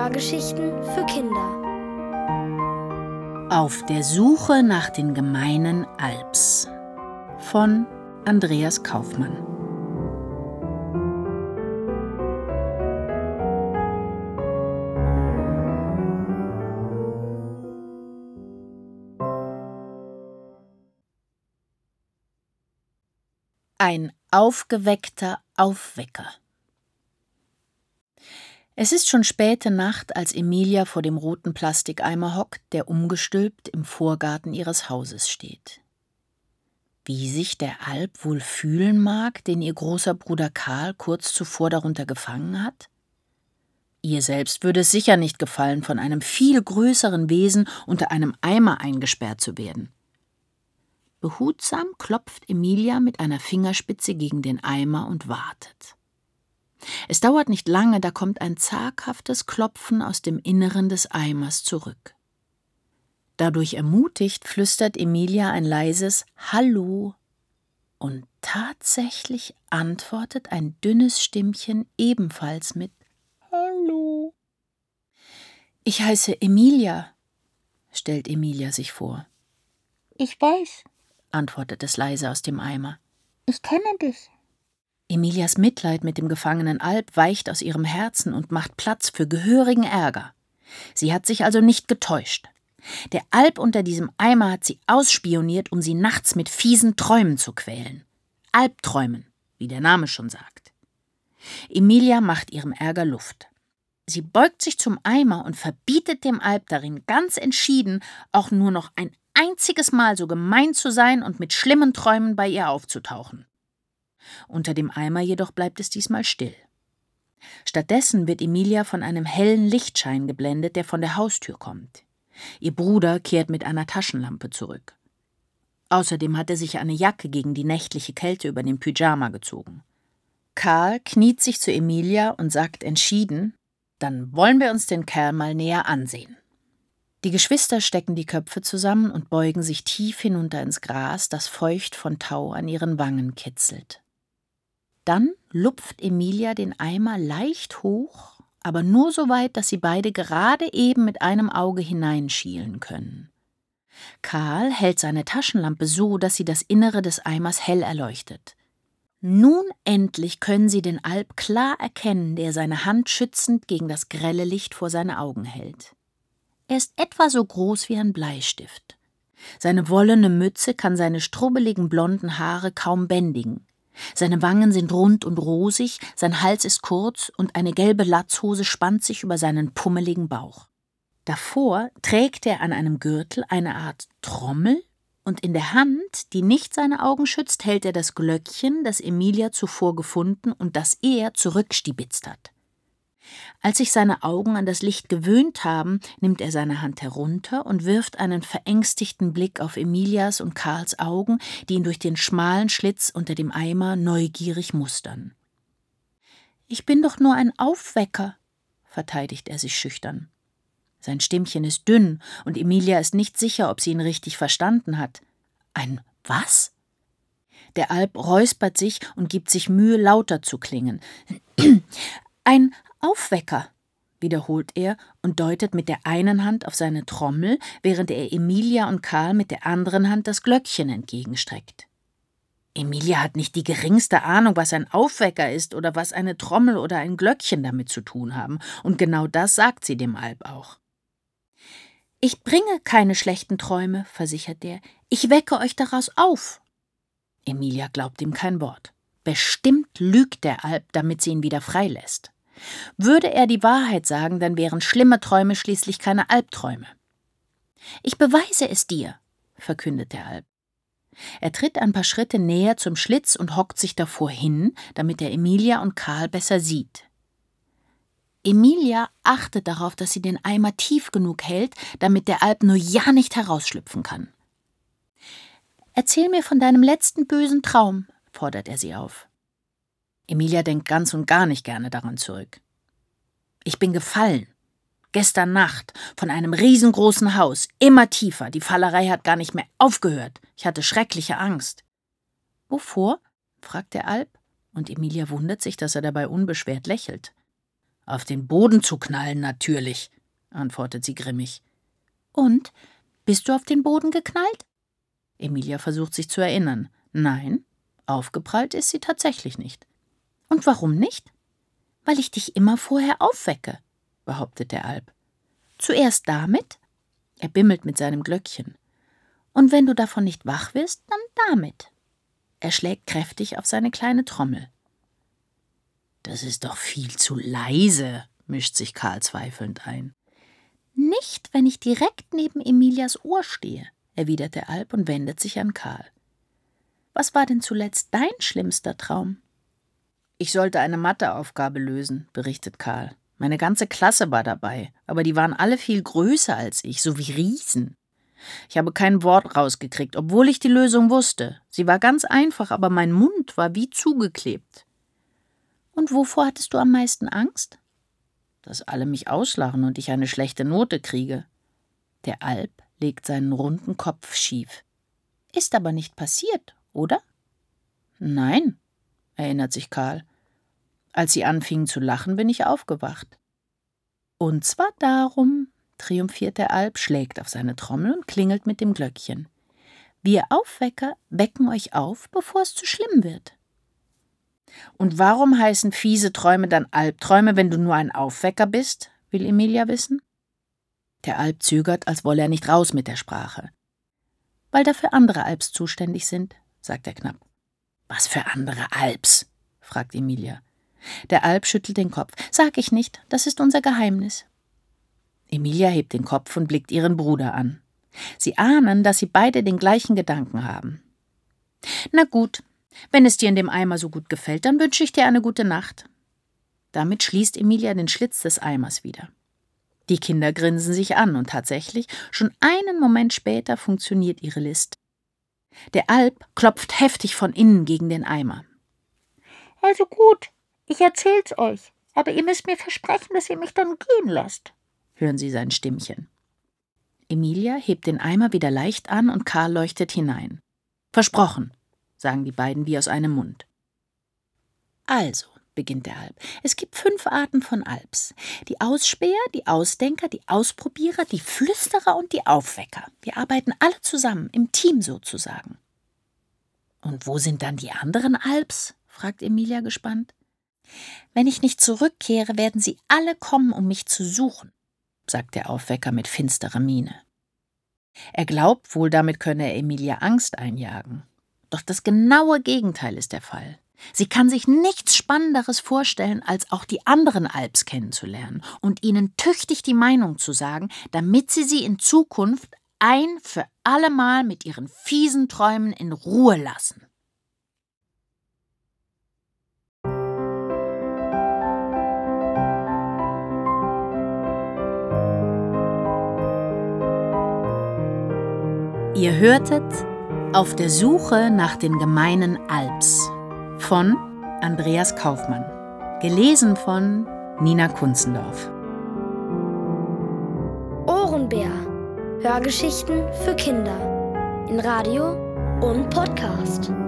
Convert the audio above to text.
Hörgeschichten für Kinder. Auf der Suche nach den gemeinen Alps von Andreas Kaufmann. Ein aufgeweckter Aufwecker. Es ist schon späte Nacht, als Emilia vor dem roten Plastikeimer hockt, der umgestülpt im Vorgarten ihres Hauses steht. Wie sich der Alp wohl fühlen mag, den ihr großer Bruder Karl kurz zuvor darunter gefangen hat? Ihr selbst würde es sicher nicht gefallen, von einem viel größeren Wesen unter einem Eimer eingesperrt zu werden. Behutsam klopft Emilia mit einer Fingerspitze gegen den Eimer und wartet. Es dauert nicht lange, da kommt ein zaghaftes Klopfen aus dem Inneren des Eimers zurück. Dadurch ermutigt, flüstert Emilia ein leises »Hallo«, und tatsächlich antwortet ein dünnes Stimmchen ebenfalls mit »Hallo«. »Ich heiße Emilia«, stellt Emilia sich vor. »Ich weiß«, antwortet es leise aus dem Eimer. »Ich kenne dich.« Emilias Mitleid mit dem gefangenen Alp weicht aus ihrem Herzen und macht Platz für gehörigen Ärger. Sie hat sich also nicht getäuscht. Der Alp unter diesem Eimer hat sie ausspioniert, um sie nachts mit fiesen Träumen zu quälen. Albträumen, wie der Name schon sagt. Emilia macht ihrem Ärger Luft. Sie beugt sich zum Eimer und verbietet dem Alp darin ganz entschieden, auch nur noch ein einziges Mal so gemein zu sein und mit schlimmen Träumen bei ihr aufzutauchen. Unter dem Eimer jedoch bleibt es diesmal still. Stattdessen wird Emilia von einem hellen Lichtschein geblendet, der von der Haustür kommt. Ihr Bruder kehrt mit einer Taschenlampe zurück. Außerdem hat er sich eine Jacke gegen die nächtliche Kälte über den Pyjama gezogen. Karl kniet sich zu Emilia und sagt entschieden: »Dann wollen wir uns den Kerl mal näher ansehen.« Die Geschwister stecken die Köpfe zusammen und beugen sich tief hinunter ins Gras, das feucht von Tau an ihren Wangen kitzelt. Dann lupft Emilia den Eimer leicht hoch, aber nur so weit, dass sie beide gerade eben mit einem Auge hineinschielen können. Karl hält seine Taschenlampe so, dass sie das Innere des Eimers hell erleuchtet. Nun endlich können sie den Alp klar erkennen, der seine Hand schützend gegen das grelle Licht vor seine Augen hält. Er ist etwa so groß wie ein Bleistift. Seine wollene Mütze kann seine strubbeligen blonden Haare kaum bändigen. Seine Wangen sind rund und rosig, sein Hals ist kurz und eine gelbe Latzhose spannt sich über seinen pummeligen Bauch. Davor trägt er an einem Gürtel eine Art Trommel und in der Hand, die nicht seine Augen schützt, hält er das Glöckchen, das Emilia zuvor gefunden und das er zurückstibitzt hat. Als sich seine Augen an das Licht gewöhnt haben, nimmt er seine Hand herunter und wirft einen verängstigten Blick auf Emilias und Karls Augen, die ihn durch den schmalen Schlitz unter dem Eimer neugierig mustern. »Ich bin doch nur ein Aufwecker«, verteidigt er sich schüchtern. Sein Stimmchen ist dünn und Emilia ist nicht sicher, ob sie ihn richtig verstanden hat. »Ein was?« Der Alp räuspert sich und gibt sich Mühe, lauter zu klingen. »Ein Aufwecker«, wiederholt er und deutet mit der einen Hand auf seine Trommel, während er Emilia und Karl mit der anderen Hand das Glöckchen entgegenstreckt. Emilia hat nicht die geringste Ahnung, was ein Aufwecker ist oder was eine Trommel oder ein Glöckchen damit zu tun haben, und genau das sagt sie dem Alp auch. »Ich bringe keine schlechten Träume«, versichert er, »ich wecke euch daraus auf.« Emilia glaubt ihm kein Wort. Bestimmt lügt der Alp, damit sie ihn wieder freilässt. Würde er die Wahrheit sagen, dann wären schlimme Träume schließlich keine Albträume. »Ich beweise es dir«, verkündet der Alp. Er tritt ein paar Schritte näher zum Schlitz und hockt sich davor hin, damit er Emilia und Karl besser sieht. Emilia achtet darauf, dass sie den Eimer tief genug hält, damit der Alp nur ja nicht herausschlüpfen kann. »Erzähl mir von deinem letzten bösen Traum«, fordert er sie auf. Emilia denkt ganz und gar nicht gerne daran zurück. »Ich bin gefallen. Gestern Nacht. Von einem riesengroßen Haus. Immer tiefer. Die Fallerei hat gar nicht mehr aufgehört. Ich hatte schreckliche Angst.« »Wovor?« fragt der Alp, und Emilia wundert sich, dass er dabei unbeschwert lächelt. Auf den Boden zu knallen, natürlich, antwortet sie grimmig. Und? Bist du auf den Boden geknallt? Emilia versucht sich zu erinnern. Nein, aufgeprallt ist sie tatsächlich nicht. Und warum nicht? Weil ich dich immer vorher aufwecke, behauptet der Alp. Zuerst damit? Er bimmelt mit seinem Glöckchen. Und wenn du davon nicht wach wirst, dann damit. Er schlägt kräftig auf seine kleine Trommel. Das ist doch viel zu leise, mischt sich Karl zweifelnd ein. Nicht, wenn ich direkt neben Emilias Ohr stehe, erwidert der Alp und wendet sich an Karl. Was war denn zuletzt dein schlimmster Traum? Ich sollte eine Matheaufgabe lösen, berichtet Karl. Meine ganze Klasse war dabei, aber die waren alle viel größer als ich, so wie Riesen. Ich habe kein Wort rausgekriegt, obwohl ich die Lösung wusste. Sie war ganz einfach, aber mein Mund war wie zugeklebt. Und wovor hattest du am meisten Angst? Dass alle mich auslachen und ich eine schlechte Note kriege. Der Alp legt seinen runden Kopf schief. Ist aber nicht passiert, oder? Nein, erinnert sich Karl. Als sie anfingen zu lachen, bin ich aufgewacht. Und zwar darum, triumphiert der Alp, schlägt auf seine Trommel und klingelt mit dem Glöckchen. Wir Aufwecker wecken euch auf, bevor es zu schlimm wird. Und warum heißen fiese Träume dann Albträume, wenn du nur ein Aufwecker bist? Will Emilia wissen. Der Alp zögert, als wolle er nicht raus mit der Sprache. Weil dafür andere Alps zuständig sind, sagt er knapp. Was für andere Alps? Fragt Emilia. Der Alp schüttelt den Kopf. Sag ich nicht, das ist unser Geheimnis. Emilia hebt den Kopf und blickt ihren Bruder an. Sie ahnen, dass sie beide den gleichen Gedanken haben. Na gut, wenn es dir in dem Eimer so gut gefällt, dann wünsche ich dir eine gute Nacht. Damit schließt Emilia den Schlitz des Eimers wieder. Die Kinder grinsen sich an und tatsächlich, schon einen Moment später funktioniert ihre List. Der Alp klopft heftig von innen gegen den Eimer. Also gut, ich erzähl's euch, aber ihr müsst mir versprechen, dass ihr mich dann gehen lasst, hören sie sein Stimmchen. Emilia hebt den Eimer wieder leicht an und Karl leuchtet hinein. Versprochen, sagen die beiden wie aus einem Mund. Also, beginnt der Alp, es gibt 5 Arten von Alps. Die Ausspäher, die Ausdenker, die Ausprobierer, die Flüsterer und die Aufwecker. Wir arbeiten alle zusammen, im Team sozusagen. Und wo sind dann die anderen Alps? Fragt Emilia gespannt. Wenn ich nicht zurückkehre, werden sie alle kommen, um mich zu suchen, sagt der Aufwecker mit finsterer Miene. Er glaubt wohl, damit könne er Emilia Angst einjagen. Doch das genaue Gegenteil ist der Fall. Sie kann sich nichts Spannenderes vorstellen, als auch die anderen Alps kennenzulernen und ihnen tüchtig die Meinung zu sagen, damit sie in Zukunft ein für allemal mit ihren fiesen Träumen in Ruhe lassen. Ihr hörtet Auf der Suche nach den gemeinen Alps von Andreas Kaufmann, gelesen von Nina Kunzendorf. Ohrenbär. Hörgeschichten für Kinder in Radio und Podcast.